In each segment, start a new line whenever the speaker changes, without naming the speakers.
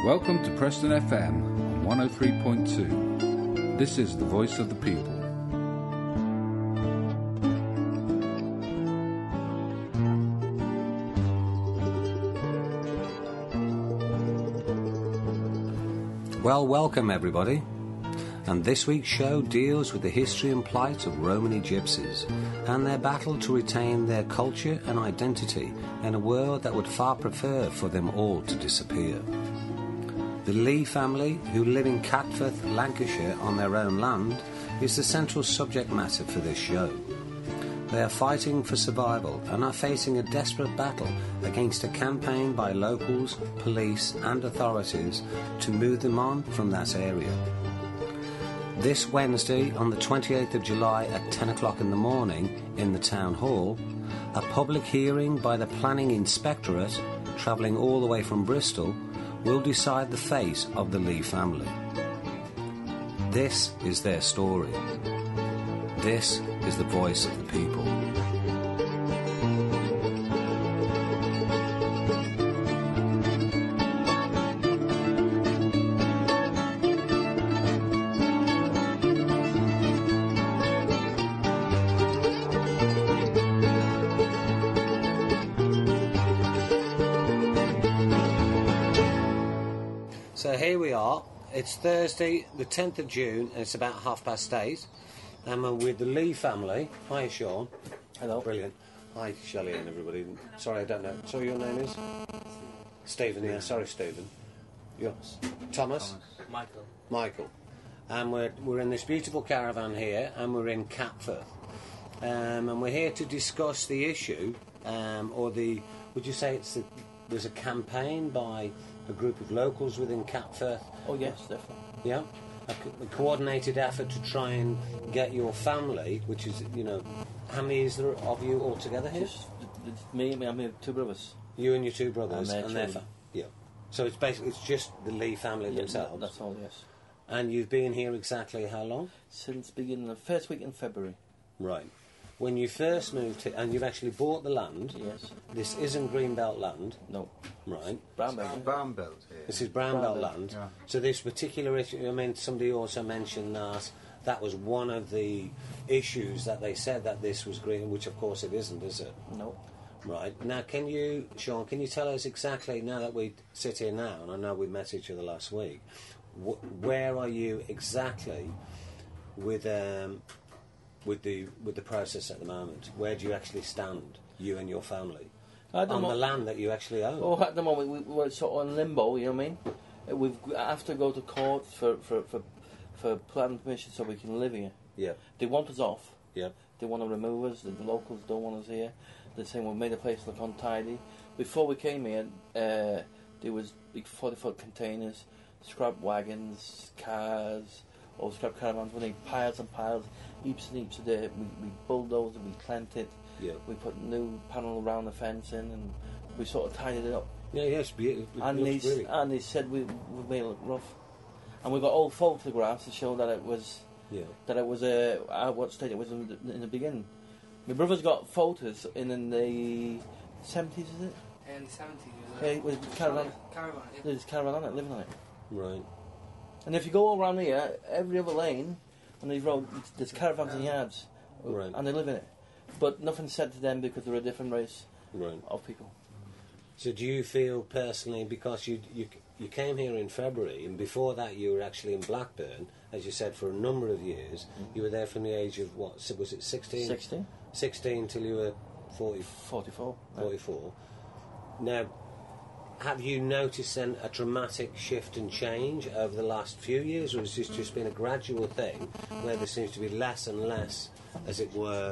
Welcome to Preston FM on 103.2. This is the voice of the people.
Well, welcome everybody. And this week's show deals with the history and plight of Romany gypsies and their battle to retain their culture and identity in a world that would far prefer for them all to disappear. The Lee family, who live in Catford, Lancashire on their own land, is the central subject matter for this show. They are fighting for survival and are facing a desperate battle against a campaign by locals, police and authorities to move them on from that area. This Wednesday, on the 28th of July at 10 o'clock in the morning in the Town Hall, a public hearing by the Planning Inspectorate, travelling all the way from Bristol, will decide the fate of the Lee family. This is their story. This is the voice of the people. So here we are. It's Thursday, the 10th of June, and it's about 8:30. And we're with the Lee family. Hi, Sean.
Hello.
Brilliant. Hi, Shelley and everybody. Sorry, I don't know. Sorry, your name is? Stephen, yeah. Sorry, Stephen. Yours? Thomas? Michael. And we're in this beautiful caravan here, and we're in Catford. And we're here to discuss the issue, would you say there's a campaign by a group of locals within Catford?
Oh, yes, definitely.
Yeah? A coordinated effort to try and get your family, which is, how many is there of you all together here?
Just me, I'm here, two brothers.
You and your two brothers
and their
yeah. So it's basically just the Lee family themselves.
That's all, yes.
And you've been here exactly how long?
Since beginning the first week in February.
Right. When you first moved here, and you've actually bought the land.
Yes.
This isn't Greenbelt land.
No.
Right.
Brown belt.
Brown belt here.
This is Brown Belt land.
Yeah.
So this particular issue, somebody also mentioned that was one of the issues that they said that this was green, which of course it isn't, is it?
No.
Right. Now, Sean, can you tell us exactly, now that we sit here now, and I know we met each other last week, where are you exactly with the process at the moment? Where do you actually stand, you and your family, on the land that you actually own?
Oh, at the moment we're sort of in limbo. You know what I mean? We have to go to court for planning permission so we can live here.
Yeah.
They want us off.
Yeah.
They want to remove us. The locals don't want us here. They're saying we've made the place look untidy. Before we came here, there was big 40-foot containers, scrap wagons, cars, old scrap caravans. We need piles and piles, heaps and heaps of dirt. We bulldozed it, we clamped it.
Yeah.
We put new panel around the fence in, and we sort of tidied it up.
Yeah, yes, beautiful.
And they said we made it look rough. And we got old photographs to show that it was what state it was in the beginning. My brother's got photos in the 70s, is it?
In the 70s.
Yeah, it was caravan.
Caravan. Yeah.
There's a caravan on it, living on it.
Right.
And if you go all around here, every other lane on these roads, there's caravans and yards,
Right.
and they live in it. But nothing's said to them because they're a different race of people.
So do you feel personally, because you came here in February, and before that you were actually in Blackburn, as you said, for a number of years. You were there from the age of, what, was it 16?
16.
16 till you were
44.
44. Now, have you noticed then a dramatic shift and change over the last few years, or has this just been a gradual thing where there seems to be less and less, as it were,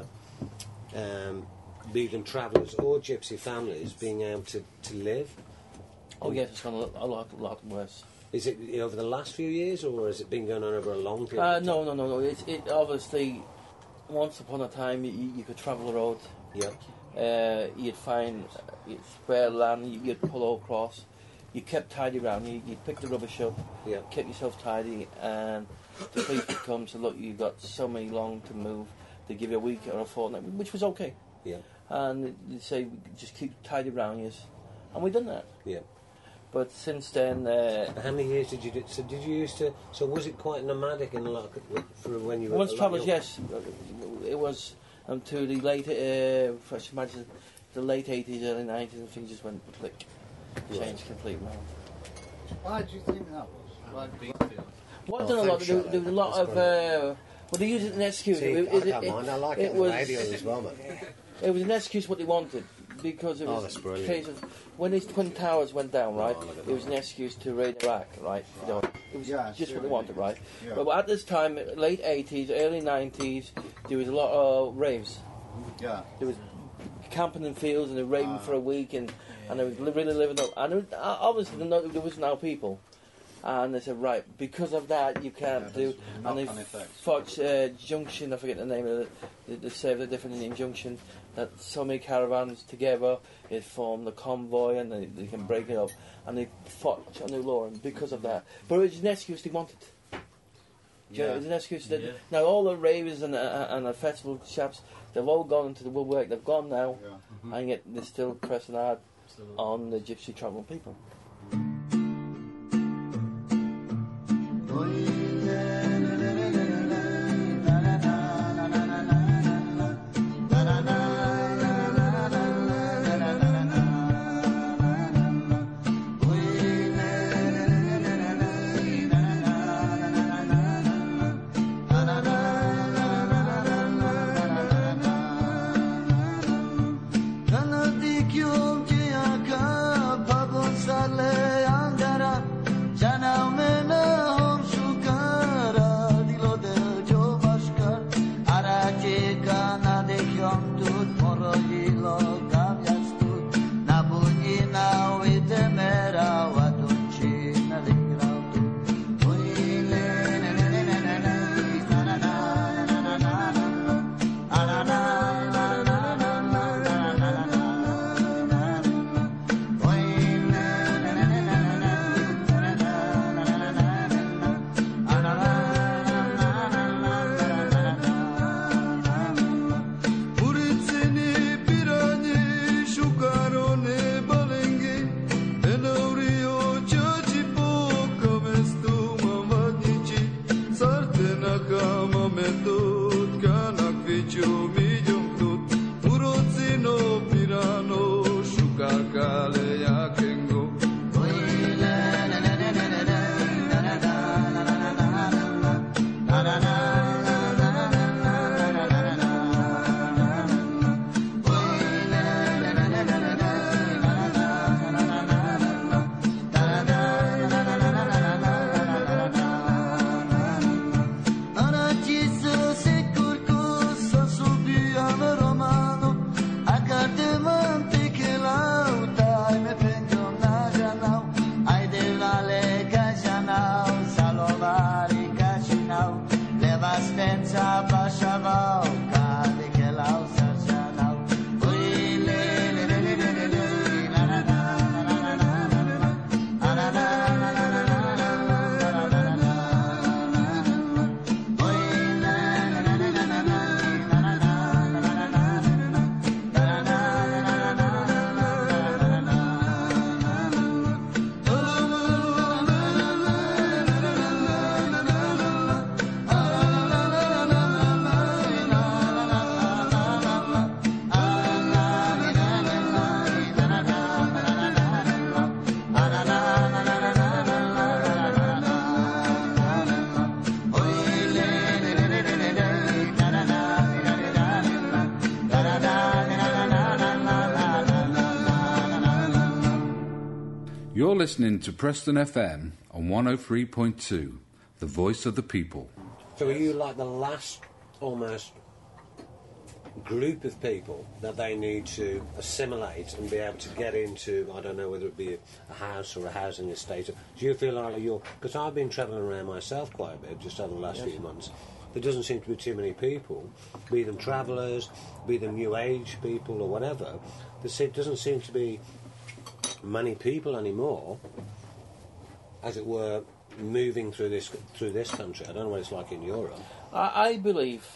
be them travellers or gypsy families being able to live?
Oh yes, it's gone a lot worse.
Is it over the last few years, or has it been going on over a long period of time?
No. It obviously, once upon a time, you could travel the road.
Yeah.
You'd find spare land, you'd pull across. You kept tidy around, you'd pick the rubbish up,
Yeah.
keep yourself tidy, and the police would come to look, you've got so many long to move. They give you a week or a fortnight, which was okay.
Yeah.
And they'd say, just keep tidy around you. And we've done that.
Yeah.
But since then,
How many years did you do? So did you used to? So was it quite nomadic in like for when you were?
once travelled, yes, it was until the late, I should imagine, the late 80s, early 90s, and things just went click, changed completely.
Why do you think that was?
Well, I've done a lot. There was a lot of. Well, they used it as an excuse.
See, I don't mind. I like it on the radio as well, man.
It was an excuse what they wanted, because it was
that's
a
brilliant.
case of when these Twin Towers went down, right?
look at
It was an excuse to raid Iraq, right? You know, it was
Yeah,
just
sure.
what they wanted, right?
Yeah.
But at this time, late 80s, early 90s, there was a lot of raves.
Yeah.
There was camping in fields and they were raving for a week, and they was really living up. And it was, obviously, there was now people. And they said, right, because of that, you can't do. And they fought Junction, I forget the name of it, they served a different Indian Junction, that so many caravans together, it formed a convoy, and they can break it up. And they fought New Law, and because of that. But it was an excuse they wanted. Yeah. It was an excuse that. Now, all the ravers and the festival chaps, they've all gone into the woodwork, they've gone now, and yet they're still pressing hard on the gypsy travel people.
You're listening to Preston FM on 103.2, the voice of the people.
So are you like the last, almost, group of people that they need to assimilate and be able to get into, I don't know whether it be a house or a housing estate? Do you feel like you're... Because I've been travelling around myself quite a bit, just over the last few months. There doesn't seem to be too many people, be them travellers, be them new age people or whatever. There doesn't seem to be many people anymore, as it were, moving through this country. I don't know what it's like in Europe.
I believe,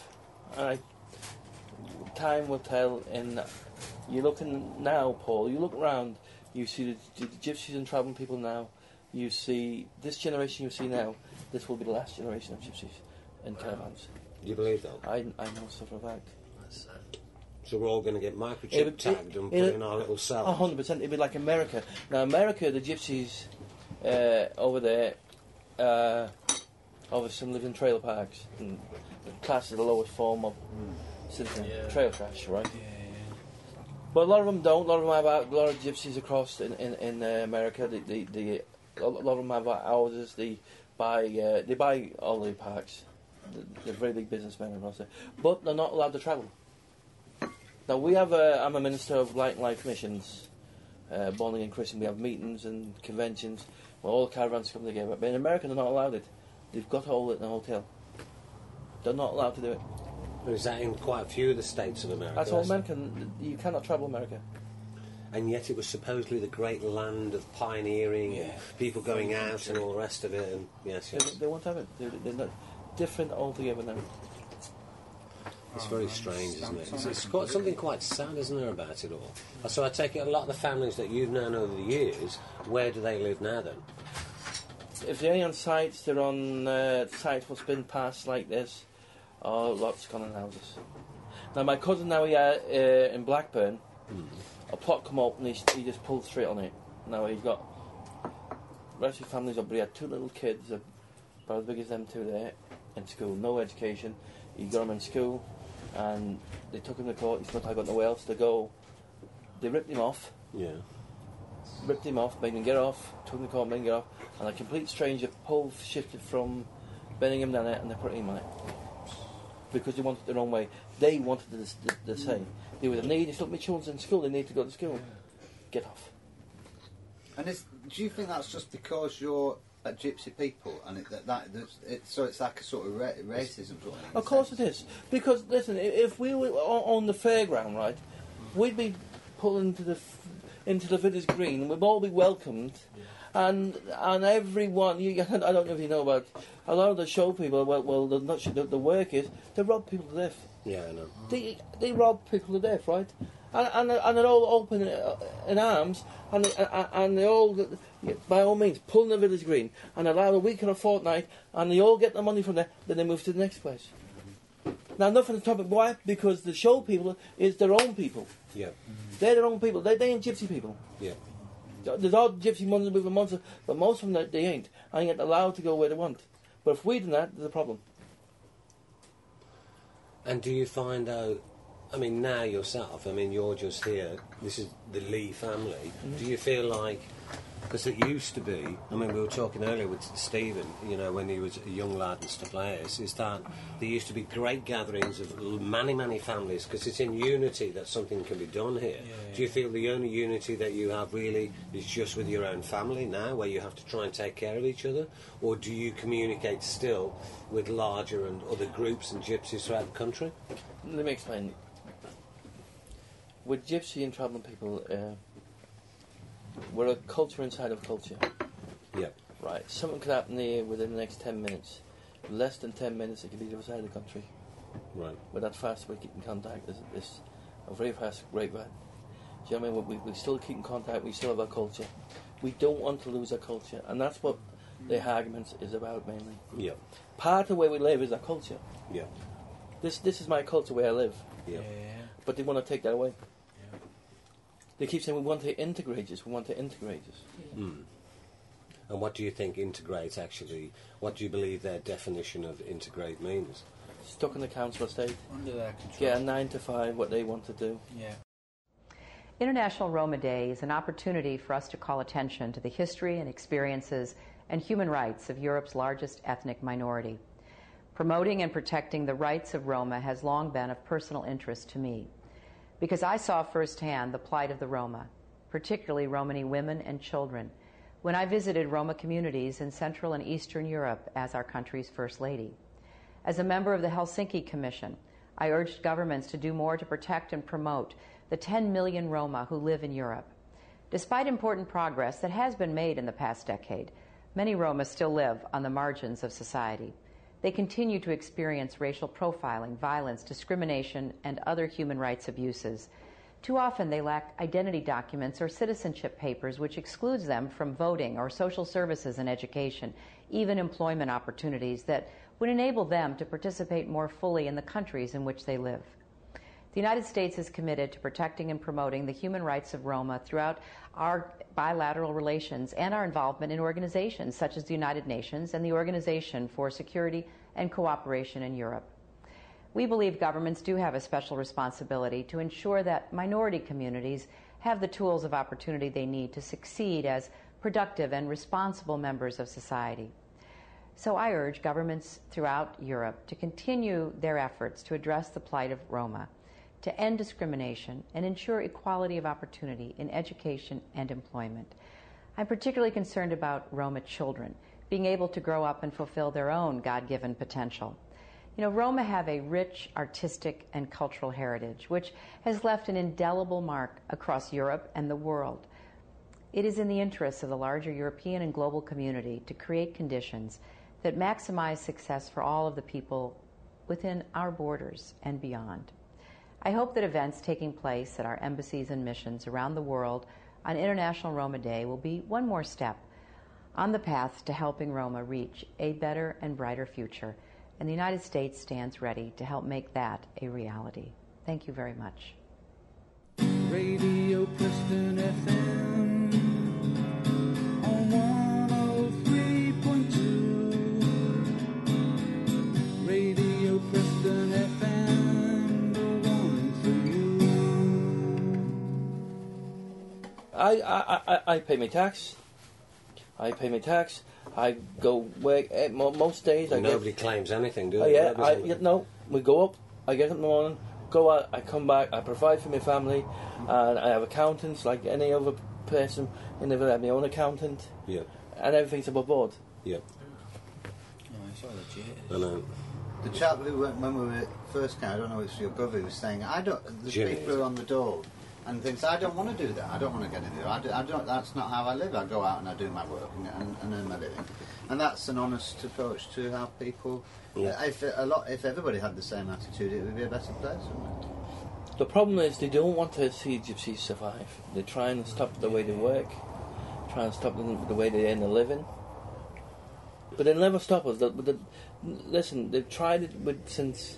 time will tell. You're looking now, Paul. You look round. You see the gypsies and travelling people now. You see this generation you see now. This will be the last generation of gypsies in caravans.
You believe that?
I know stuff for a fact.
So we're all going to get microchip tagged and put in our little cells?
100%. It'd be like America. Now, America, the gypsies over there, obviously live in trailer parks. And the class is the lowest form of citizen. Trailer crash, right? But a lot of them don't. A lot of them have a lot of gypsies across in America. A lot of them have houses. They buy holiday parks. They're very big businessmen across there. But they're not allowed to travel. Now we have. I'm a minister of Light and Life missions, bonding and christening. We have meetings and conventions where all the caravans come together. But in America, they're not allowed it. They've got to hold it in a hotel. They're not allowed to do it.
Is that in quite a few of the states of America?
That's all America. You cannot travel America.
And yet it was supposedly the great land of pioneering, people going out and all the rest of it. And yes.
They won't have it. They're not different altogether now.
It's very strange, isn't it? It's got something quite sad, isn't there, about it all? So I take it a lot of the families that you've known over the years, where do they live now then?
If they're only on sites, they're on sites what's been passed like this, or lots of common houses. Now my cousin now in Blackburn, a plot come up and he just pulled straight on it. Now he's got the rest of his family's up, but he had two little kids, about as big as them two there, in school, no education. He got them in school, and they took him to court. He's not got nowhere else to go. They ripped him off. Yeah. Ripped him off, made him get off. Took him to court, made him get off. And a complete stranger shifted from Birmingham down there, and they put him on it because they wanted their own way. They wanted the same. They were the need. It's like my children's in school. They need to go to school. Get off.
And do you think that's just because you're a gypsy people, and so it's like a sort of racism?
Of course it is. Because listen, if we were on the fairground, right, we'd be pulled into the village green, and we'd all be welcomed. And everyone, I don't know if you know about a lot of the show people. Well, the work is they rob people to death.
Yeah, I know.
They rob people to death, right? And they're all open in arms, and they all, by all means, pull in the village green and allow a week or a fortnight, and they all get the money from there. Then they move to the next place. Now, nothing to topic. Why? Because the show people is their own people.
Yeah.
They're their own people. They ain't gypsy people.
Yeah.
There's all gypsy monsters moving monsters, but most of them they ain't. And yet allowed to go where they want. But if we do that, there's a problem.
And do you find out, I mean, now yourself, I mean, you're just here, this is the Lee family, do you feel like, because it used to be, I mean, we were talking earlier with Stephen, you know, when he was a young lad and stuff like this, is that there used to be great gatherings of many, many families, because it's in unity that something can be done here. Yeah. Do you feel the only unity that you have really is just with your own family now, where you have to try and take care of each other? Or do you communicate still with larger and other groups and gypsies throughout the country?
Let me explain. With gypsy and travelling people, we're a culture inside of culture.
Yep.
Right. Something could happen here within the next 10 minutes. Less than 10 minutes, it could be the other side of the country.
Right.
But that fast we keep in contact is a very fast grapevine. Do you know what I mean? We still keep in contact. We still have our culture. We don't want to lose our culture, and that's what the argument is about mainly.
Yeah.
Part of where we live is our culture.
Yeah.
This is my culture where I live.
Yeah.
But they want to take that away. They keep saying we want to integrate us. We want to integrate us.
Mm. And what do you think integrate actually? What do you believe their definition of integrate means?
Stuck in the council estate.
Under their control.
Get a 9 to 5, what they want to do.
Yeah.
International Roma Day is an opportunity for us to call attention to the history and experiences and human rights of Europe's largest ethnic minority. Promoting and protecting the rights of Roma has long been of personal interest to me, because I saw firsthand the plight of the Roma, particularly Romani women and children, when I visited Roma communities in Central and Eastern Europe as our country's First Lady. As a member of the Helsinki Commission, I urged governments to do more to protect and promote the 10 million Roma who live in Europe. Despite important progress that has been made in the past decade, many Roma still live on the margins of society. They continue to experience racial profiling, violence, discrimination, and other human rights abuses. Too often they lack identity documents or citizenship papers, which excludes them from voting or social services and education, even employment opportunities that would enable them to participate more fully in the countries in which they live. The United States is committed to protecting and promoting the human rights of Roma throughout our bilateral relations and our involvement in organizations such as the United Nations and the Organization for Security and Cooperation in Europe. We believe governments do have a special responsibility to ensure that minority communities have the tools of opportunity they need to succeed as productive and responsible members of society. So I urge governments throughout Europe to continue their efforts to address the plight of Roma, to end discrimination and ensure equality of opportunity in education and employment. I'm particularly concerned about Roma children being able to grow up and fulfill their own God-given potential. You know, Roma have a rich artistic and cultural heritage, which has left an indelible mark across Europe and the world. It is in the interests of the larger European and global community to create conditions that maximize success for all of the people within our borders and beyond. I hope that events taking place at our embassies and missions around the world on International Roma Day will be one more step on the path to helping Roma reach a better and brighter future, and the United States stands ready to help make that a reality. Thank you very much.
Radio Preston FM on 103.2. Radio Preston FM, the one for you.
I pay my tax. I go work most days.
Nobody claims anything, do
Oh
they?
yeah, no. We go up. I get up in the morning, go out. I come back. I provide for my family, and I have accountants like any other person. I never have my own accountant.
Yeah.
And everything's above board.
Yeah.
Oh, it's all legit.
I know.
The chap who went when we were first came, I don't know if it's your brother, who was saying, there's
Jimmy.
people who are on the door and thinks, I don't want to do that, I don't want to get in there, I don't, that's not how I live, I go out and I do my work and earn my living. And that's an honest approach to how people, if everybody had the same attitude, it would be a better place, wouldn't it?
The problem is they don't want to see gypsies survive. They try and stop the way they work, try and stop the way they earn a living. But they'll never stop us. Listen, they've tried it since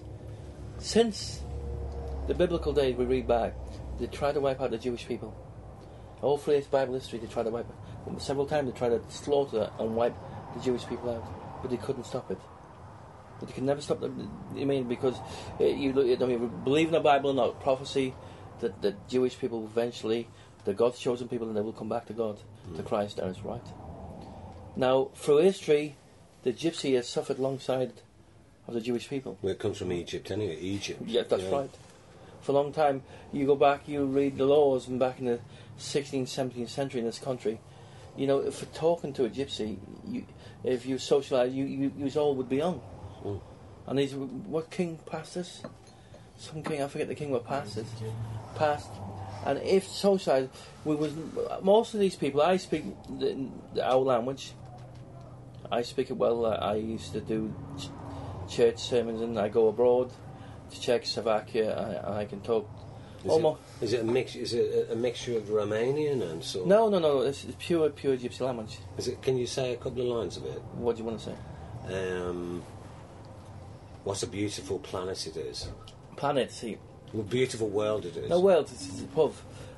the biblical days we read back. They tried to wipe out the Jewish people. All through its Bible history, they tried to wipe it. Several times they tried to slaughter and wipe the Jewish people out, but they couldn't stop it. But they can never stop them. I mean, because you believe in the Bible or not, prophecy that the Jewish people eventually, the God's chosen people, and they will come back to God, to Christ. That is right. Now, through history, the Gypsy has suffered alongside of the Jewish people.
Well, it comes from Egypt anyway. Egypt.
Yeah, that's right. For a long time, you go back, you read the laws, and back in the 16th, 17th century in this country, you know, if you're talking to a gypsy, if you socialise, you all would be on.
Mm.
And these, what king passed this? Some king, I forget the king what passed this. Passed. And if socialised, most of these people, I speak our language. I speak it well. I used to do church sermons, and I go abroad to Czechoslovakia. I can talk.
Is it a mix? Is it a mixture of Romanian and sort?
No. It's pure Gypsy language.
Is it? Can you say a couple of lines of it?
What do you want to say?
What a beautiful planet it is.
Planet, see.
What a beautiful world it is.
No world. It's a pub.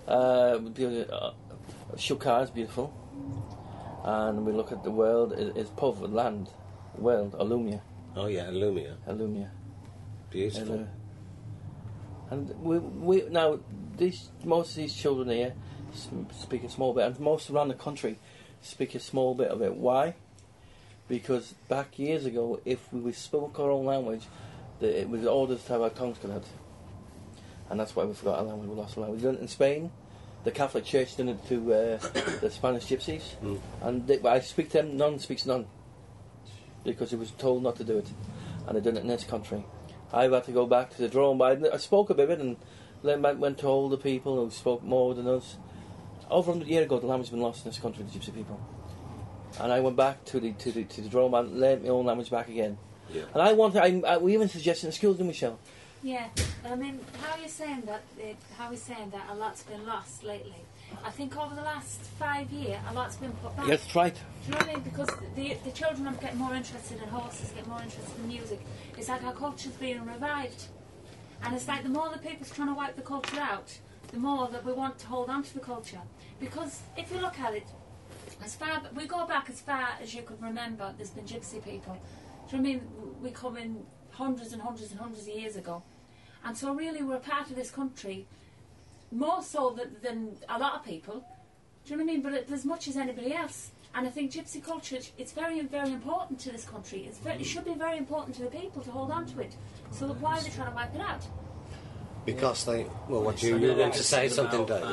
Shukar is beautiful, and we look at the world. It's pub, land, world, Alumia.
Oh yeah, Alumia. Beautiful.
And we now most of these children here speak a small bit, and most around the country speak a small bit of it. Why? Because back years ago, if we spoke our own language, it was ordered to have our tongues cut out, and that's why we forgot our language. We lost our language. We done it in Spain. The Catholic Church done it to the Spanish gypsies, and I speak to them. None speaks none, because it was told not to do it, and they done it in this country. I've had to go back to the drawing board. I spoke a bit of it, and then went to older people who spoke more than us. Over 100 years ago, the language has been lost in this country, the Gypsy people. And I went back to the drawing board, learned my own language back again. Yeah. And we even suggested in schools, didn't we, Michelle?
Yeah, I mean, how are you saying that? How are we saying that a lot's been lost lately? I think over the last 5 years, a lot's been put back.
That's right.
Do you know what I mean? Because the children are getting more interested in horses, getting more interested in music. It's like our culture's being revived. And it's like the more that people's trying to wipe the culture out, the more that we want to hold on to the culture. Because if you look at it, we go back as far as you could remember, there's been gypsy people. Do you know what I mean? We come in hundreds and hundreds and hundreds of years ago. And so really we're a part of this country, more so than a lot of people. Do you know what I mean? But as much as anybody else. And I think gypsy culture, it's very, very important to this country. It should be very important to the people to hold on to it. So why are they trying to wipe it out?
Because they... Well, what you were going to say something, David?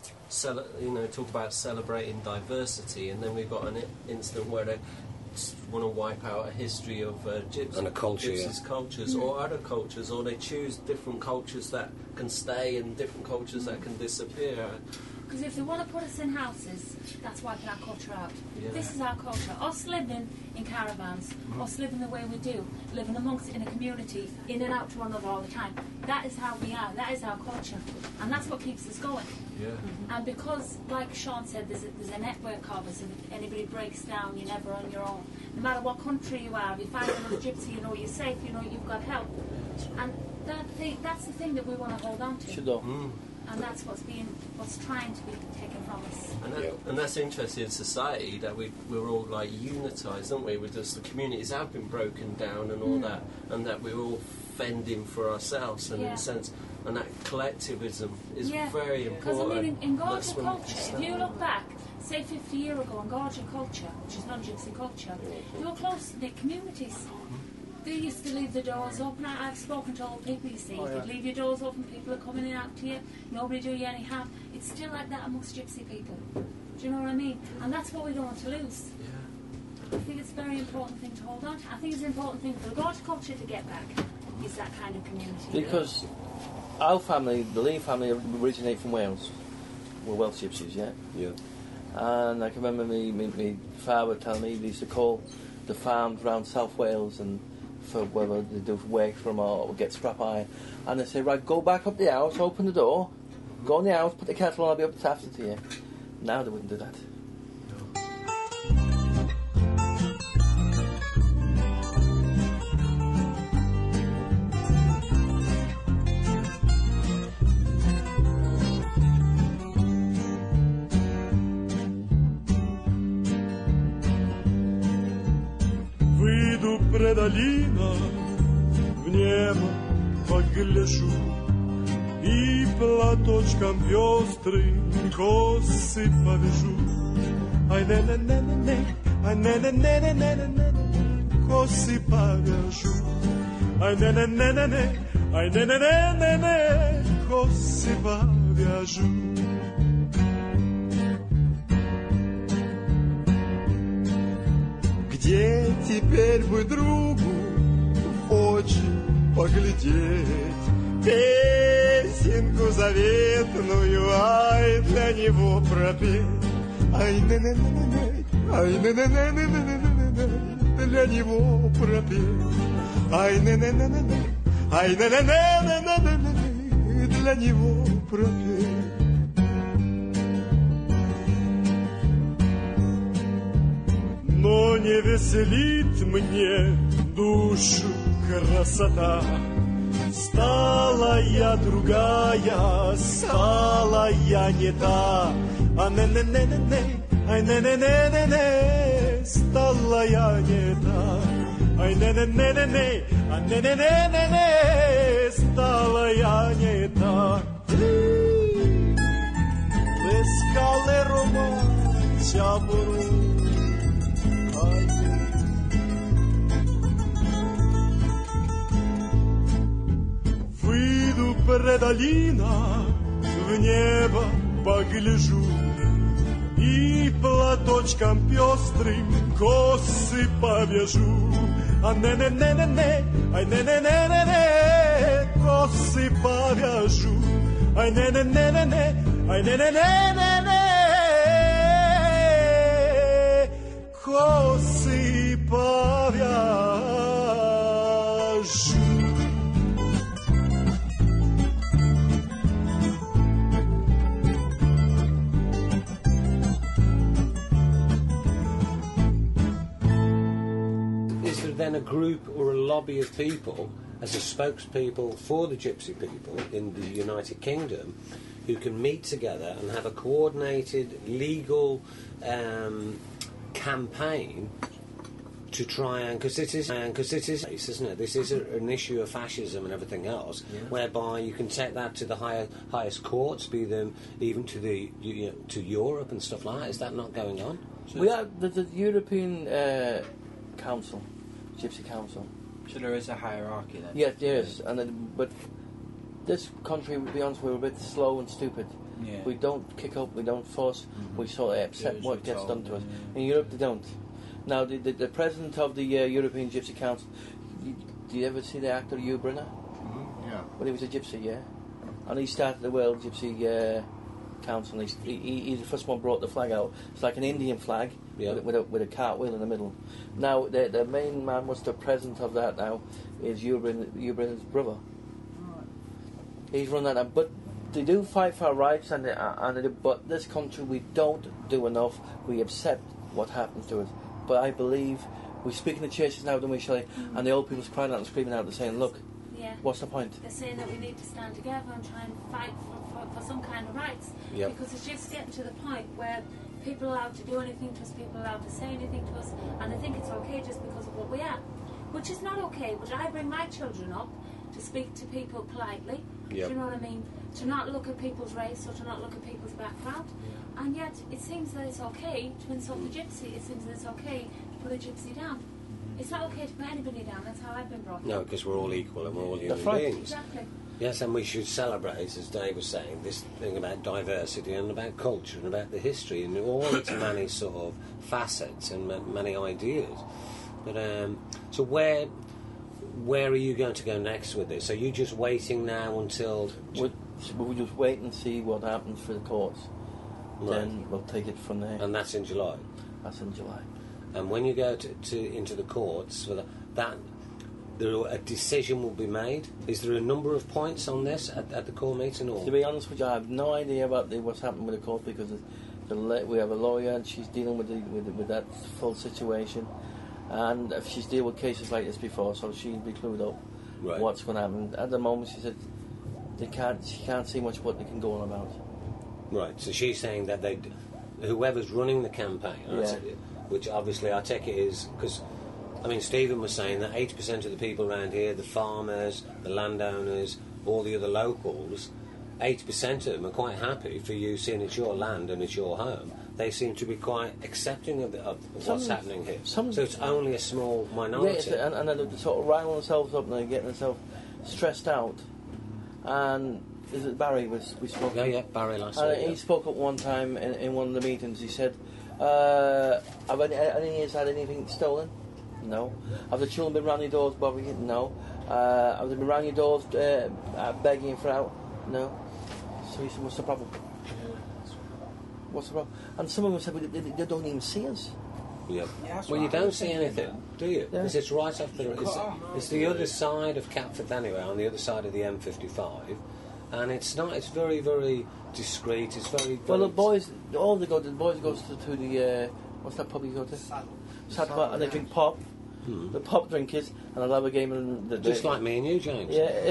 Talk about celebrating diversity, and then we've got an incident where they want to wipe out a history of gypsies
and a culture,
cultures or other cultures, or they choose different cultures that can stay and different cultures that can disappear.
Because if they want to put us in houses, that's wiping our culture out.
Yeah.
This is our culture. Us living in caravans, us living the way we do, living amongst in a community, in and out to one another all the time. That is how we are. That is our culture. And that's what keeps us going.
Yeah.
And because, like Sean said, there's a network of us, and if anybody breaks down, you're never on your own. No matter what country you are, if you find another gypsy, you know you're safe, you know you've got help. And that's the thing that we want to hold on to. And that's what's trying to be taken from us.
And that's interesting in society, that we're all like unitised, aren't we? With just the communities have been broken down and all that, and that we're all fending for ourselves, and in a sense, and that collectivism is very important.
Because I mean, in Gordian culture, if you look back, say 50 years ago, in Gordian culture, which is non-gypsy culture, they were close-knit communities. They used to leave the doors open. I've spoken to old people, you see. You'd leave your doors open, people are coming in and out to you, nobody do you any harm. It's still like that amongst gypsy people. Do you know what I mean? And that's what we don't want to lose. I think it's a very important thing to hold on to. I think it's an important thing for the Gordian culture to get back, is that kind of community.
Because our family, the Lee family, originate from Wales. We're Welsh gypsies, yeah?
Yeah.
And I can remember me father telling me they used to call the farms around South Wales and for whether they do work for them or get scrap iron, and they say, right, go back up the house, open the door, go in the house, put the kettle on, I'll be up to after to you. Now they wouldn't do that.
Выйду предалина, в небо погляжу и платочком пестрым косы повяжу. Ай не-не-не-не-не, ай не-не-не-не-не-не, косы повяжу. Ай не-не-не-не-не, ай не-не-не-не-не, косы повяжу. Где теперь бы другу в очи поглядеть, песенку заветную, ай, для него пропеть. Ай, не-не-не-не-не, ай, не-не-не-не-не-не-не, для него пропеть. Ай, не-не-не-не-не, ай, не-не-не-не-не-не, для него пропеть. Но не веселит мне душу красота. Стала я другая, стала я не та. А не-не-не-не-не, ай не-не-не-не-не, стала я не та. Ай не-не-не-не-не, а не-не-не-не-не, стала я не та. Лескали роман чабуру. Выйду предалина, в небо погляжу и платочком пестрым косы повяжу. А не-не-не-не-не, ай не-не-не-не-не, косы повяжу. Ай не-не-не-не-не, ай не-не-не-не-не, косы повяжу.
group or a lobby of people as a spokespeople for the gypsy people in the United Kingdom who can meet together and have a coordinated legal campaign to try and, because it is, isn't it? This is an issue of fascism and everything else, whereby you can take that to the highest courts, be them even to the to Europe and stuff like that. Is that not going on?
So we have the European Council, Gypsy Council.
So there is a hierarchy then.
Yeah, there is, and but this country, to be honest, we're a bit slow and stupid.
Yeah.
We don't kick up, we don't fuss, we sort of accept what gets done to us. In Europe, they don't. Now, the president of the European Gypsy Council, do you ever see the actor Hugh Brynner?
Mm-hmm. Yeah.
Well, he was a gypsy, yeah. And he started the World Gypsy Council. He's the first one brought the flag out. It's like an Indian flag with a cartwheel in the middle. Now, the main man was the president of that now, is Hugh Brynner's brother. He's run that, but they do fight for our rights, but this country, we don't do enough. We accept what happens to us. But I believe we speak in the churches now, don't we, Shelley? And the old people's crying out and screaming out and saying, look, what's the point?
They're saying that we need to stand together and try and fight for some kind of rights. Because it's just getting to the point where people are allowed to do anything to us, people are allowed to say anything to us, and they think it's okay just because of what we are. Which is not okay, but I bring my children up to speak to people politely, do you know what I mean? To not look at people's race or to not look at people's background. And yet, it seems that it's okay to insult the gypsy. It seems that it's okay to put a gypsy down. It's not okay to put anybody down. That's how I've been brought up.
No, because we're all equal and we're all human beings.
Exactly.
Yes, and we should celebrate, as Dave was saying, this thing about diversity and about culture and about the history and all its many sort of facets and many ideas. But so where are you going to go next with this? Are you just waiting now until...
We'll just wait and see what happens for the courts.
Right.
Then we'll take it from there.
And that's in July?
That's in July.
And when you go into the courts, for a decision will be made. Is there a number of points on this at the court meeting? Or?
To be honest with you, I have no idea about what's happening with the court because we have a lawyer and she's dealing with that full situation. And she's dealt with cases like this before, so she'll be clued up what's going to happen. At the moment, she said she can't see much what they can go on about.
Right, so she's saying that whoever's running the campaign, which obviously I take it is, because, I mean, Stephen was saying that 80% of the people around here, the farmers, the landowners, all the other locals, 80% of them are quite happy for you seeing it's your land and it's your home. They seem to be quite accepting of what's happening here. So it's only a small minority.
Yeah, and they sort of rile themselves up and they're getting themselves stressed out. And is it Barry we spoke?
Yeah, Barry last week.
He spoke up one time in one of the meetings. He said, "Have any of you had anything stolen? No. Have the children been round your doors bothering you? No. Have they been round your doors begging for out? No." So he said, "What's the problem? What's the problem?" And some of them said, "They don't even see us."
Yeah. Well, you don't see anything, do you? Because it's right off it's the other side of Catford anyway, on the other side of the M55, and it's not. It's very, very discreet. It's very.
Well, the boys go to the what's that pub you go to? Saddle, and they drink pop. The pop drinkers, and they'll have a game. And
just like me and you, James.
Yeah.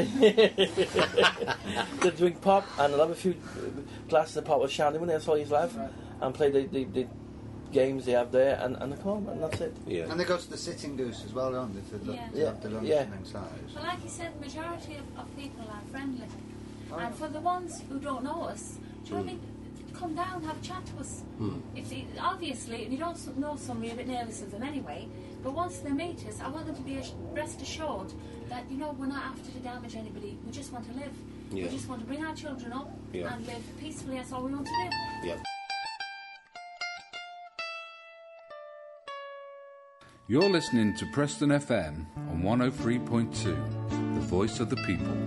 They drink pop, and they'll have a few glasses of pop with shandy when that's all you have, and play the games they have there, and they come home, and that's it.
Yeah. And they go to the Sitting Goose as well, don't they? The lunch inside.
Well, like you said, the majority of people are friendly. And for the ones who don't know us, do you know what I mean? Come down, have a chat to us. Obviously, you don't know somebody, a bit nervous of them anyway, but once they meet us, I want them to be rest assured that, we're not after to damage anybody, we just want to live. We just want to bring our children up and live peacefully, that's all we want to do.
Yeah.
You're listening to Preston FM on 103.2, the voice of the people.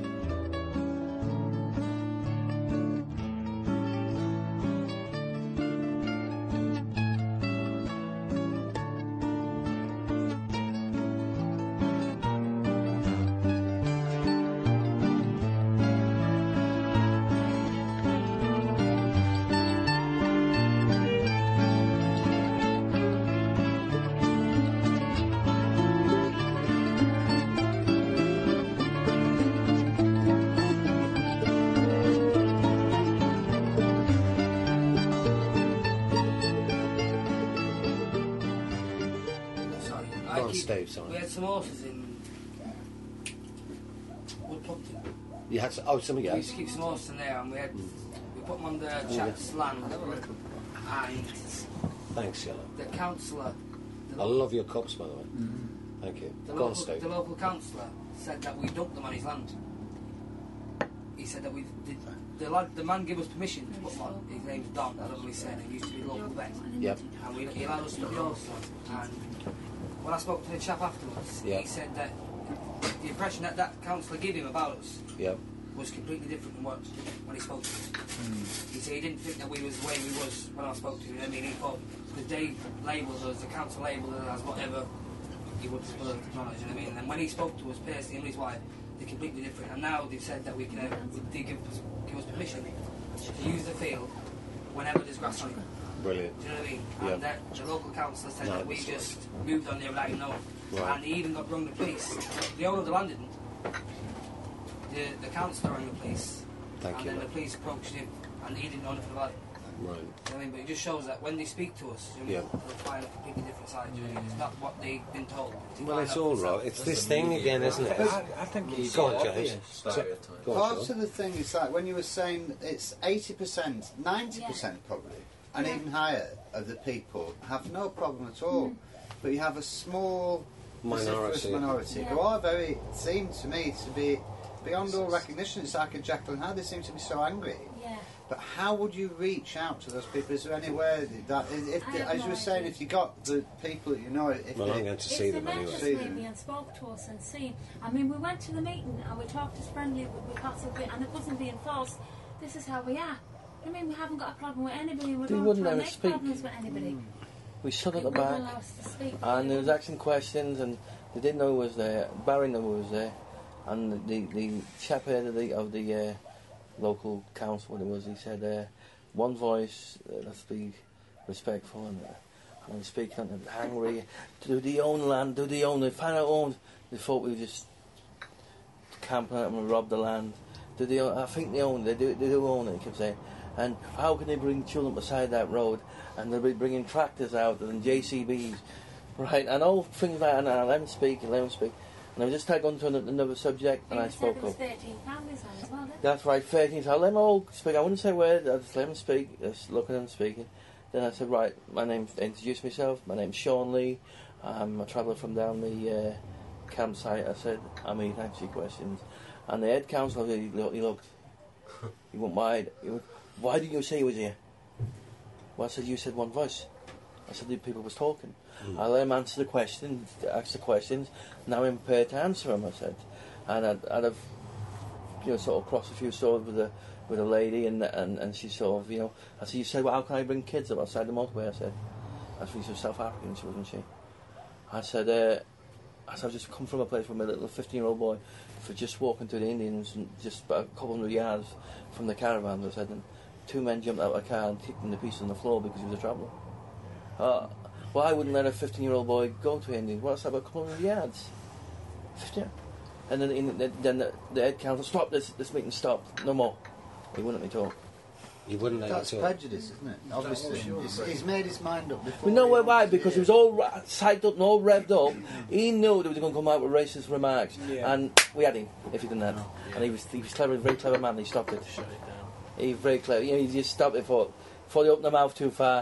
Steve, sorry.
We had some horses in Woodpumpton.
You had something
We
else?
used to keep some horses in there, and we put them on the chap's land, and
Thanks, Yellow.
the councillor...
I love your cups, by the way. Thank you. Go on, Steve.
The local councillor said that we dumped them on his land. He said that we did... The man gave us permission to put them on. His name's Don, I don't know what he said. He used to be a local vet.
Yep.
And he allowed us to put the horses on. And when I spoke to the chap afterwards,
Yep.
he said that the impression that that councillor gave him about us
Yep.
was completely different from when he spoke to us. He said he didn't think that we was the way we was when I spoke to him. I mean, he thought, because they labelled us, the council labelled us as whatever he would prefer to acknowledge, you know what I mean? And when he spoke to us personally, him and his wife, they're completely different. And now they've said that we can they give us permission to use the field whenever there's grass on it.
Brilliant.
Do you know what I mean?
Yep.
And that the local councillor said
No,
that we
that's
just moved on there without him knowing.
Right.
And he even got rung the police. The owner of the land didn't. The councillor rang the police.
Thank
and
you,
then
mate.
the police approached him, and he didn't know anything about it.
Right.
You know what I mean? But it just shows that when they speak to us, you know,
Yeah.
they'll find a completely different side. You know what I mean? It's not what they've been told. They
Well,
find
it's
out
all
themselves.
right. It's this thing again, isn't it?
I think he's
Go on,
obvious.
James.
Stereotype.
Go on,
Part
Sean.
of the thing is like when you were saying it's 80%, 90% probably, and even higher of the people have no problem at all. But you have a small vociferous minority who are seem to me to be beyond all recognition. It's like a Jekyll and Hyde. They seem to be so angry.
Yeah.
But how would you reach out to those people? Is there anywhere that, as you were saying, if you got the people that you know,
Well, I'm going to see them
If
anyway.
they met us maybe and spoke to us and seen. I mean, we went to the meeting and we talked as friendly with Castle Bit, and it wasn't being false. This is how we are. I mean, we haven't got a problem with anybody. We
They
don't
wouldn't
try
let
and
us
make
speak.
problems with anybody.
We stood at
They
the
wouldn't
back,
allow us to speak.
and there was asking questions, and they didn't know who was there. Barry knew who was there, and the chap head of the local council, what it was, he said, one voice, let's be respectful, and speak on it, angry. Do they own land? Do they own it? Find out owned. They thought we were just camping out and rob the land. Do they own? I think they own it. They do own it. He kept saying. And how can they bring children beside that road? And they'll be bringing tractors out and JCBs, right? And all things like that. And I let him speak. And I just tagged on to another subject, and I spoke
There
up.
was 13 families on as well, didn't
That's right, 13. So I let them all speak. I wouldn't say words. I just let them speak. Just look at them speaking. Then I said, right, introduced myself. My name's Sean Lee. I'm a traveller from down the campsite. I said, I'm here to answer your questions. And the head councillor, he looked. He went wide. He went, why didn't you say he was here? Well, I said, you said one voice. I said, the people was talking. I let him answer the questions, ask the questions. Now I'm prepared to answer them, I said. And I'd have, sort of crossed a few swords with a lady, and she sort of, I said, you said, well, how can I bring kids up outside the motorway? I said, that's she was South African, she wasn't she? I said, I've just come from a place with my little 15-year-old boy for just walking through the Indians, and just about a couple hundred yards from the caravan, I said, and two men jumped out of a car and kicked him to pieces on the floor because he was a traveller. Well, I wouldn't let a 15-year-old boy go to Indians. What's that, about a couple hundred yards? 50. And then the head council, stop this meeting stopped, no more. He wouldn't let me talk.
You wouldn't let
That's
me talk.
prejudice, isn't it? Obviously, he's made his mind up before.
We know why, because he was all psyched up and all revved up. He knew that he was going to come out with racist remarks, and we had him if he didn't have. And he was clever, a very clever man. He stopped it.
Shut it down.
He was very clever. He just stopped it before they opened their mouth too far.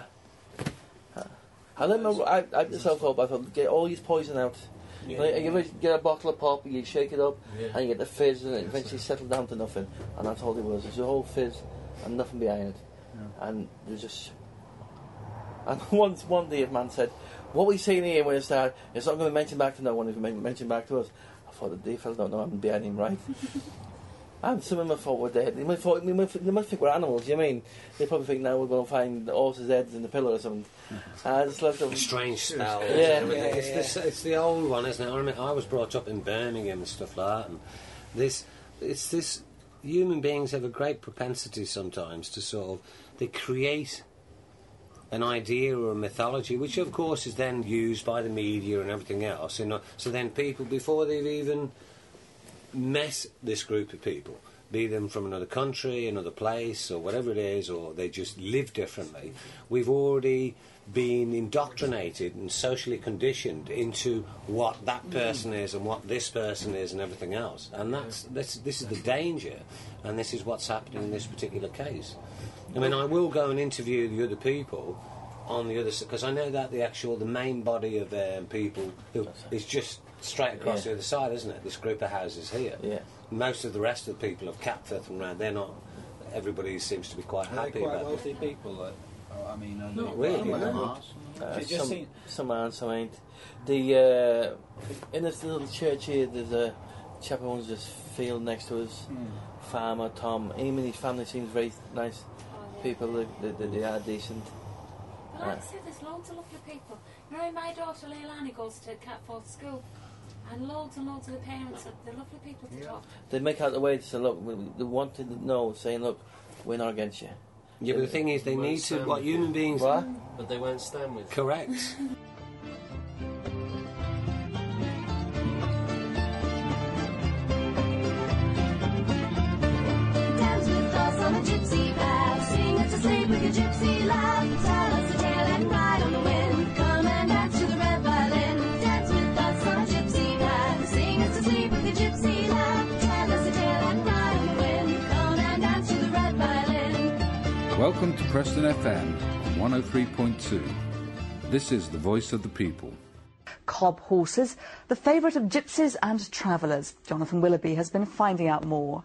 I myself up. I thought, get all his poison out. You ever get a bottle of pop, you shake it up, and you get the fizz, and it eventually settled down to nothing. And that's all it was. There's a whole fizz and nothing behind it. And there's just. And one day a man said, what we saying here when it started, it's not going to be mentioned back to no one, if you mention back to us. I thought, the fellas don't know I'm behind him, right? And some of them thought we're dead. They must think we're animals, you mean? They probably think now we're going to find horses' heads in the pillow or something. I just left them.
Strange spell.
Yeah.
It's the old one, isn't it? I mean, I was brought up in Birmingham and stuff like that, and it's this. Human beings have a great propensity sometimes to sort of they create an idea or a mythology, which of course is then used by the media and everything else. So then people, before they've even met this group of people, be them from another country, another place, or whatever it is, or they just live differently, we've already been indoctrinated and socially conditioned into what that person is and what this person is and everything else. And this is the danger, and this is what's happening in this particular case. I mean, I will go and interview the other people on the other side, because I know that the main body of people who is just straight across the other side, isn't it? This group of houses here.
Yeah.
Most of the rest of the people of Capfirth and round, they're not. Everybody seems to be quite happy
quite
about
wealthy
it.
people. I mean,
Not really.
Some are, some ain't. In this little church here, there's a chap who owns this field next to us, Farmer Tom. Him and his family seems very nice people. They are decent.
But like I said, there's loads of lovely people. You know, my daughter Leilani goes to Catford School, and loads of the parents they're lovely people to talk to.
They make out the way to say, look, they want to know, saying, look, we're not against you.
Yeah, but the thing is, they need to. What human beings?
What?
But they won't stand with.
Correct.
Dance with us on a gypsy path, sing us to sleep with your gypsy laugh. Tell us a tale and ride on the wind. Come and dance to the red violin. Dance with us on a gypsy path, sing us to sleep with your gypsy laugh. Tell us a tale and ride on the wind. Come and dance to the red violin.
Welcome to Preston FM 103.2. This is the voice of the people.
Cob horses, the favourite of gypsies and travellers. Jonathan Willoughby has been finding out more.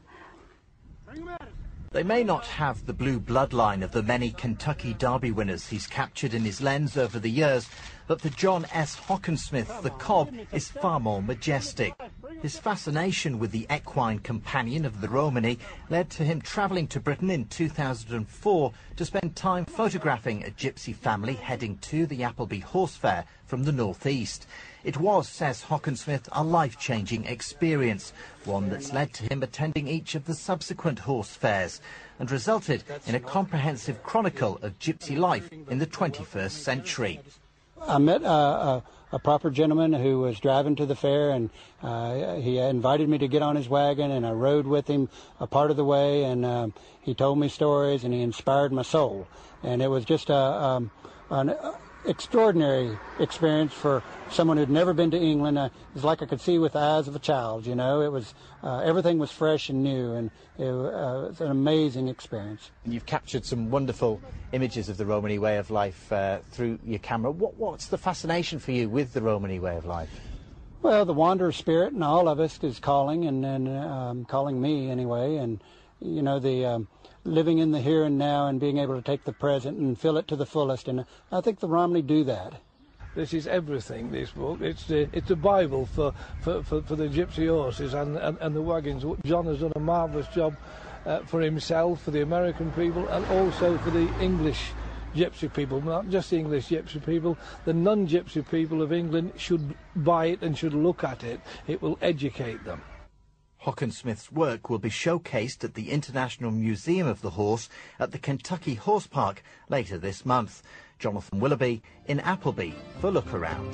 They may not have the blue bloodline of the many Kentucky Derby winners he's captured in his lens over the years, but for John S. Hockensmith, the Cob is far more majestic. His fascination with the equine companion of the Romany led to him travelling to Britain in 2004 to spend time photographing a gypsy family heading to the Appleby Horse Fair from the northeast. It was, says Hockensmith, a life-changing experience, one that's led to him attending each of the subsequent horse fairs and resulted in a comprehensive chronicle of gypsy life in the 21st century.
I met a proper gentleman who was driving to the fair, and he invited me to get on his wagon, and I rode with him a part of the way, and he told me stories, and he inspired my soul. And it was just an extraordinary experience for someone who'd never been to England. It was like I could see with the eyes of a child, you know. It was everything was fresh and new, and it was an amazing experience.
And you've captured some wonderful images of the Romany way of life through your camera. What's the fascination for you with the Romany way of life?
Well, the wanderer spirit in all of us is calling, and calling me anyway, and you know, the living in the here and now and being able to take the present and fill it to the fullest, and I think the Romany do that.
This is everything, this book. It's a Bible for the gypsy horses and the wagons. John has done a marvellous job for himself, for the American people, and also for the English gypsy people. Not just the English gypsy people, the non-gypsy people of England should buy it and should look at it. It will educate them.
Hockensmith's work will be showcased at the International Museum of the Horse at the Kentucky Horse Park later this month. Jonathan Willoughby in Appleby for Look Around.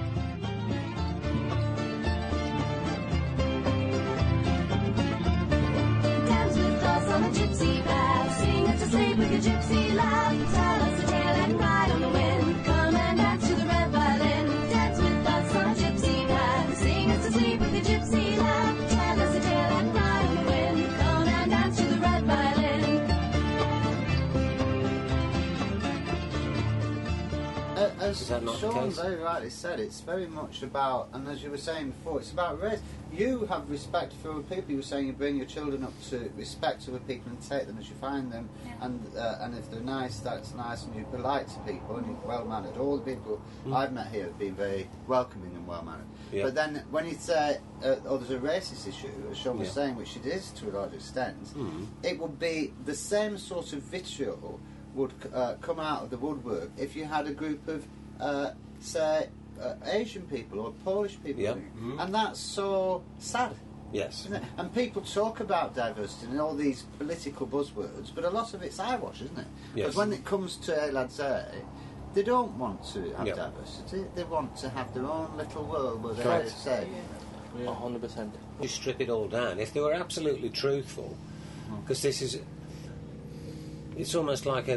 Dance with us on a gypsy path, sing us to sleep with your gypsy laugh. Tell us a tale and ride on the wind. Come and dance to the red violin. Dance with us on a gypsy path, sing us to sleep with your gypsy laugh. Tell us a tale and ride on the wind. Come and dance to the red violin.
As Sean very rightly said, it's very much about, and as you were saying before, it's about race. You have respect for other people. You were saying you bring your children up to respect other people and take them as you find them, and if they're nice, that's nice, and you're polite to people and you're well-mannered. All the people I've met here have been very welcoming and well-mannered. Yeah. But then when you say, oh, there's a racist issue, as Sean was saying, which it is to a large extent, it would be the same sort of vitriol would come out of the woodwork if you had a group of, say, Asian people or Polish people, and that's so sad.
Yes.
Isn't it? And people talk about diversity and all these political buzzwords, but a lot of it's eyewash, isn't it? Because when it comes to lads, they don't want to have diversity. They want to have their own little world where they say.
100%.
You strip it all down. If they were absolutely truthful, because this is. It's almost like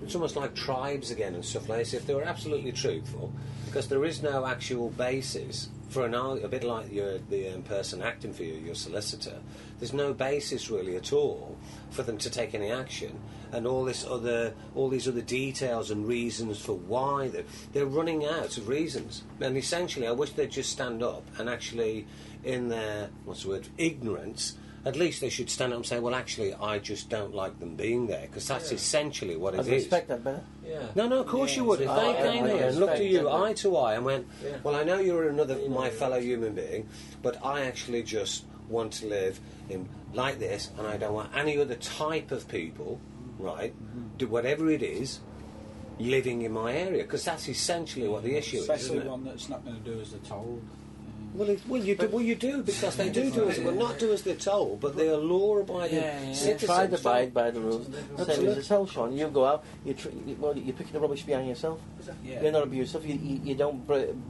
tribes again and stuff like this. If they were absolutely truthful, because there is no actual basis for a bit like the person acting for you, your solicitor. There's no basis really at all for them to take any action, and all these other details and reasons for why they're running out of reasons. And essentially, I wish they'd just stand up and actually, in their ignorance. At least they should stand up and say, well, actually, I just don't like them being there, because that's essentially what it is.
I'd respect that better.
Yeah. No, of course you would. If they came here and looked at you eye to eye and went, well, I know you're my fellow human being, but I actually just want to live like this, and I don't want any other type of people, right, do whatever it is, living in my area, because that's essentially what the issue is,
especially
isn't it?
one that's not going to do as they're told.
Well, you do, because they do as well, not do as they're told, but they are law-abiding citizens.
Try to abide by the rules. Same as yourself, Sean. You go out, you're picking the rubbish behind yourself.
Yeah.
You're not abusive. You don't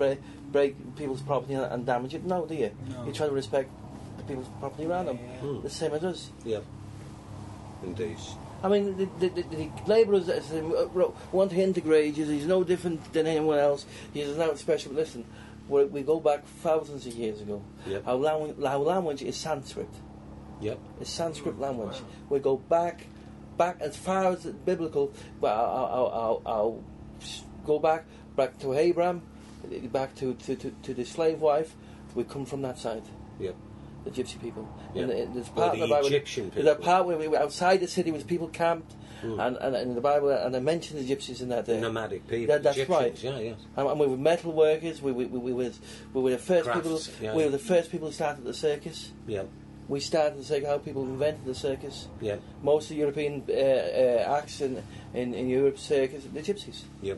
break people's property and damage it. No, do you?
No.
You try to respect the people's property around them. The same as us.
Yeah. Indeed.
I mean, the labourers want to integrate you. He's no different than anyone else. He's not special. Listen. We go back thousands of years ago.
Yep.
Our language is Sanskrit.
Yep.
It's Sanskrit language. We go back as far as the biblical. Well, I'll go back to Abraham, back to the slave wife. We come from that side.
Yep.
The Gypsy people.
Yep.
And there's part
the
of the Bible.
Egyptian people.
There's a part where we were outside the city was people camped. And in the Bible, and I mentioned the Gypsies in that day.
Nomadic people.
That's
Egyptians,
right.
Yeah, yes.
And we were metal workers. We were the first
Crafts,
people. We were the first people who started the circus.
Yeah.
We started the circus. How people invented the circus.
Yeah.
Most of the European acts in Europe's circus, the Gypsies.
Yep.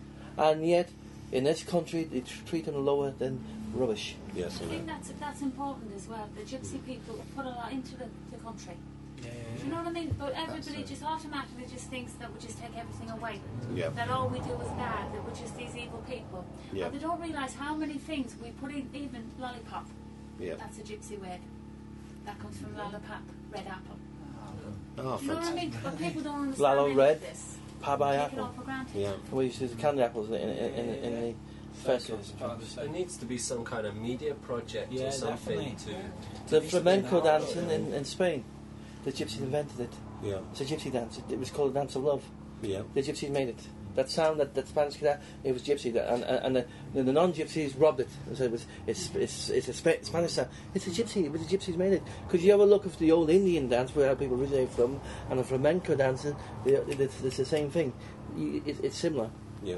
And yet, in this country, they treat them lower than rubbish.
Yes.
I think that's important as well. The Gypsy people put a lot into the country. Do you know what I mean? But everybody just automatically just thinks that we just take everything away.
Yep.
That all we do is bad, that we're just these evil people.
Yep.
But they don't realise how many things we put in, even lollipop.
Yep.
That's a Gypsy word. That comes from lollipop, red apple.
Oh,
Do you know what I mean? But people don't understand
Lalo
any
red,
of this.
Pabai
Take it
apple.
all for granted.
Yeah.
We used to use candy apples in the festivals.
There needs to be some kind of media project or something
The flamenco dancing in Spain. The Gypsies invented it.
Yeah.
It's a Gypsy dance. It was called a dance of love.
Yeah.
The Gypsies made it. That sound, that Spanish guitar, it was Gypsy. And the non-Gypsies robbed it. And said it's a Spanish sound. It's a Gypsy. It was the Gypsies made it. Because you have a look at the old Indian dance, where people originate from, and the flamenco dancing, it's the same thing. It's similar.
Yeah.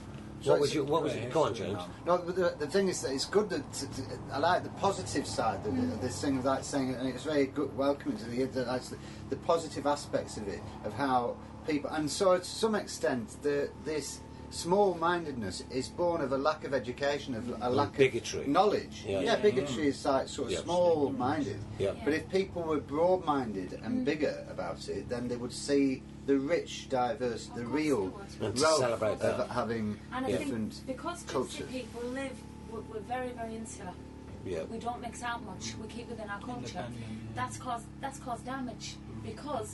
So
What was it? Go on, James.
No, but the thing is that it's good that I like the positive side of this thing, like saying, and it's very good, welcoming to the positive aspects of it, of how people, and so to some extent, this small-mindedness is born of a lack of education, of a lack
bigotry.
of knowledge.
Yeah.
Bigotry is like sort of small-minded.
Yeah.
But if people were broad-minded and bigger about it, then they would see the rich, diverse, the real
And to
wealth
celebrate
of
that.
having
And I
different
think because
cultures.
Gypsy people live, we're very, very insular.
Yeah.
We don't mix out much. We keep within our culture. That's caused damage because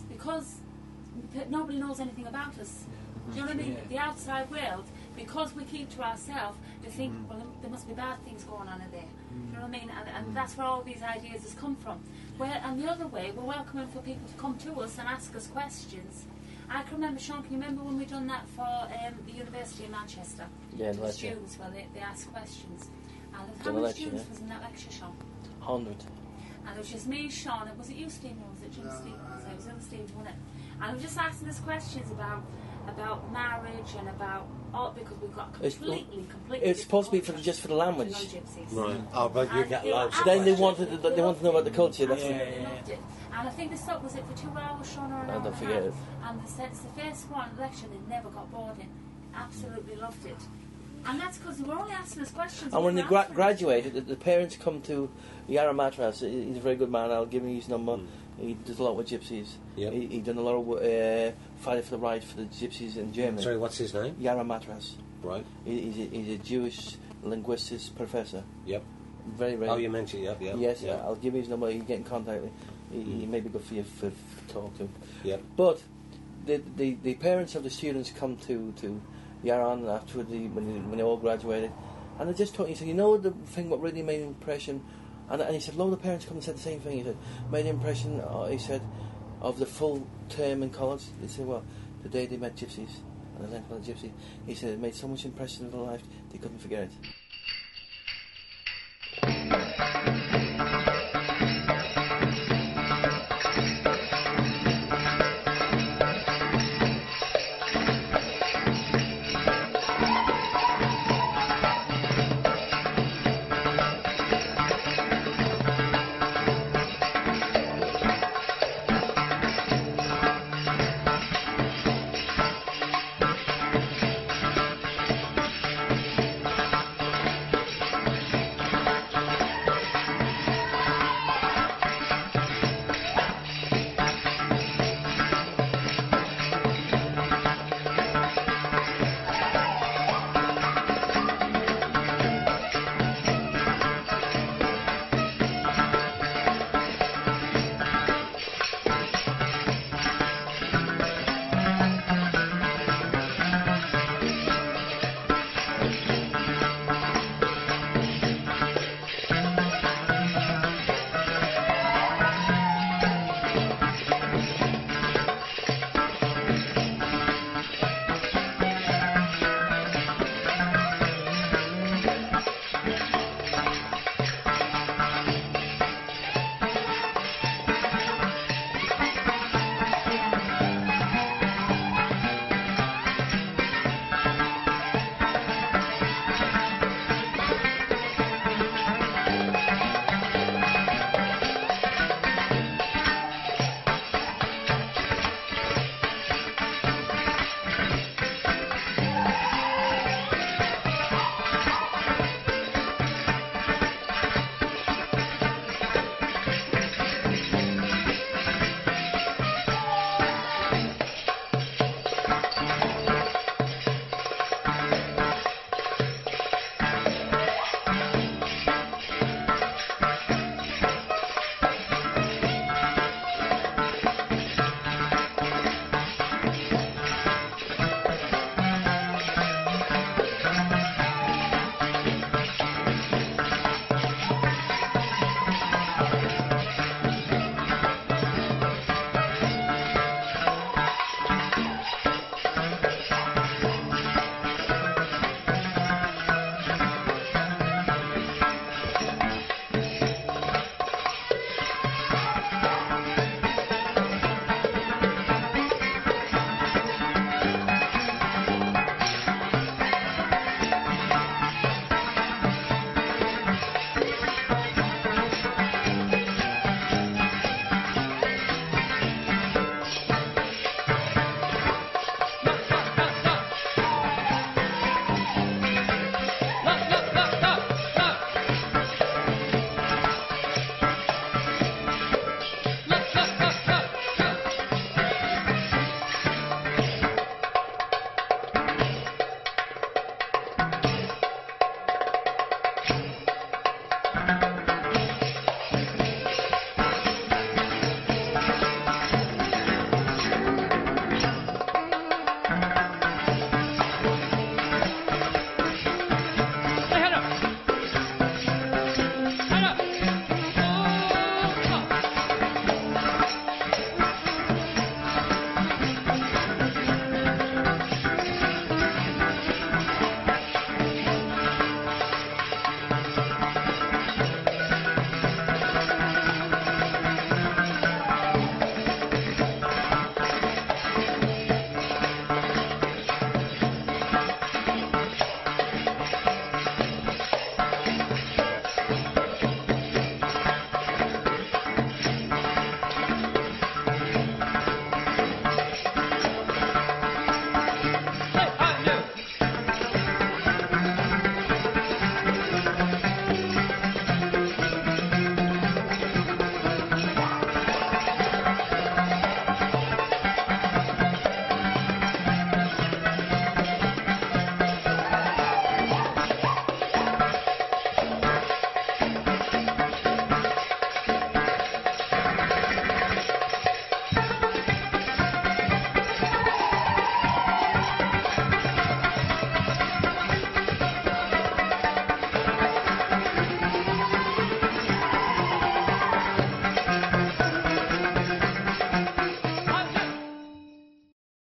nobody knows anything about us. Do you know what I mean? The outside world, because we keep to ourselves, they think, well, there must be bad things going on in there. Do you know what I mean? And that's where all these ideas has come from. And the other way, we're welcoming for people to come to us and ask us questions. I can remember, Sean, can you remember when we done that for the University of Manchester?
Yeah,
the
lecture.
students, well, they asked questions. And how
Done a
many
lecture,
students
yeah.
was in that lecture, Sean?
100.
And it was just me, Sean, was it you, Stephen, or was it Jim Stephen? It was the other Stephen, wasn't it? And we were just asking us questions about marriage and about because we've got completely.
It's supposed to be just for the language.
Right. Oh, but you get loads.
Then they wanted to know about the culture. That's
Loved it. And I think they stopped, was it for 2 hours, Sean, or an hour?
don't forget it.
And they said it's the first one lecture they never got bored in. Absolutely loved it. And that's because they were only asking us questions.
And when they
we were answering.
graduated, the parents come to Yara Matras. He's a very good man. I'll give him his number. He does a lot with gypsies.
Yep.
He done a lot of fighting for the right for the gypsies in Germany.
Sorry, what's his name?
Yara Matras.
Right.
He's a Jewish linguistics professor.
Yep.
very, very.
Oh, you mentioned, yeah.
Yes,
yeah.
I'll give you his number. You get in contact with him. He may be good for you to talk to.
Yep.
But the parents of the students come to Yaron after when they all graduated, and they just told. He said, you know the thing what really made an impression, and he said, a lot of the parents come and said the same thing. He said, made an impression. He said, of the full term in college. They said, well, the day they met gypsies and they learned about the gypsy. He said it made so much impression in their life they couldn't forget it.